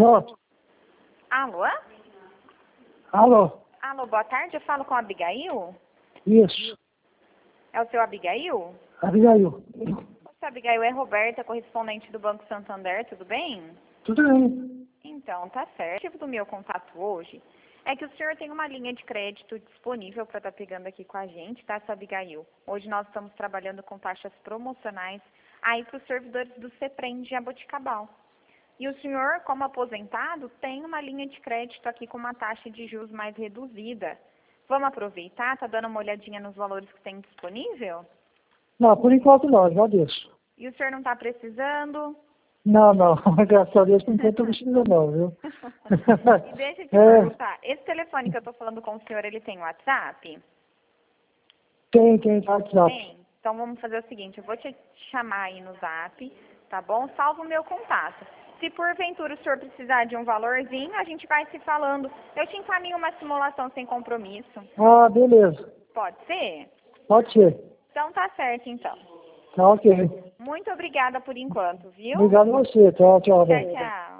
Pronto. Alô? Alô? Alô, boa tarde. Eu falo com a Abigail? Isso. É o seu Abigail? Abigail. O seu Abigail é Roberta, correspondente do Banco Santander, tudo bem? Tudo bem. Então, tá certo. O motivo do meu contato hoje é que o senhor tem uma linha de crédito disponível para estar pegando aqui com a gente, tá, seu Abigail? Hoje nós estamos trabalhando com taxas promocionais aí para os servidores do CEPREM de Jaboticabal. E o senhor, como aposentado, tem uma linha de crédito aqui com uma taxa de juros mais reduzida. Vamos aproveitar? Tá dando uma olhadinha nos valores que tem disponível? Não, por enquanto não, agradeço. E o senhor não está precisando? Não, não. Graças a Deus, por enquanto eu não preciso não, viu? E deixa eu te perguntar, esse telefone que eu estou falando com o senhor, ele tem WhatsApp? Tem WhatsApp. Tem. Então vamos fazer o seguinte, eu vou te chamar aí no Zap, tá bom? Salva o meu contato. Se porventura o senhor precisar de um valorzinho, a gente vai se falando. Eu te encaminho uma simulação sem compromisso. Ah, beleza. Pode ser? Pode ser. Então tá certo, então. Tá ok. Muito obrigada por enquanto, viu? Obrigado a você. Tchau, tchau. Tchau, tchau.